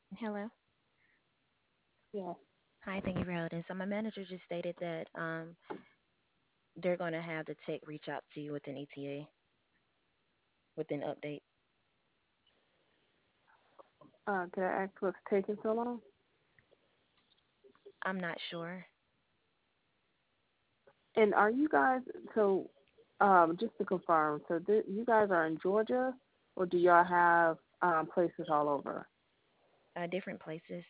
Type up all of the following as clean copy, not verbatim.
Hello. Yeah. Hi, thank you for holding. So my manager just stated that they're going to have the tech reach out to you with an ETA, with an update. Can I ask what's taking so long? I'm not sure. And are you guys so? Just to confirm, so you guys are in Georgia, or do y'all have places all over? Different places.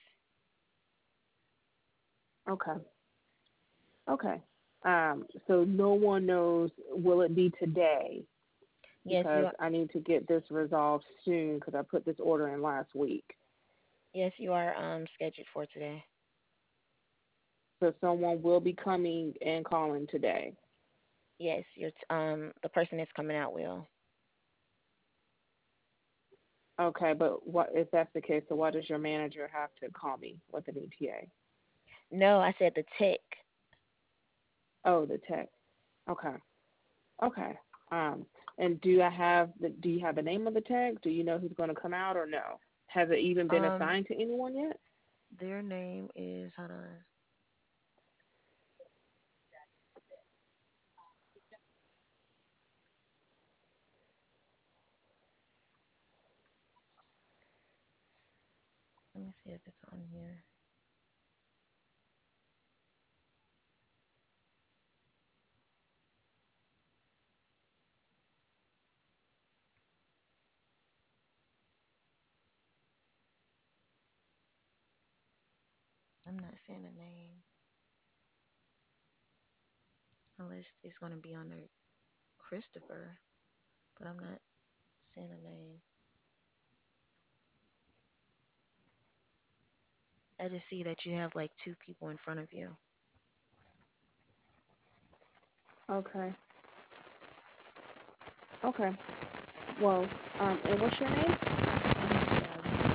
Okay. Okay. So no one knows. Will it be today? Yes, you Because are. I need to get this resolved soon because I put this order in last week. Yes, you are scheduled for today. So someone will be coming and calling today. Yes, the person that's coming out will. Okay, but what if that's the case? So why does your manager have to call me with an ETA? No, I said the tech. Oh, the tech. Okay. Okay. Um, and do you have the name of the tech? Do you know who's going to come out or no? Has it even been Um, assigned to anyone yet? their name is, hold on. Let me see if it's on here. I'm not seeing a name unless it's going to be under Christopher, but I'm not seeing a name. I just see that you have like two people in front of you. Okay. Okay. Well, and what's your name? My name is Dallas.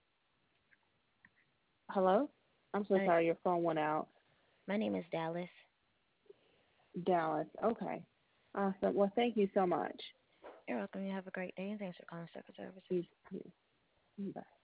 Hello? I'm so My, sorry, your phone went out. my name is Dallas. Dallas. Okay. Awesome. Well, thank you so much. You're welcome. You have a great day and thanks for calling Circle Services. You, you, bye.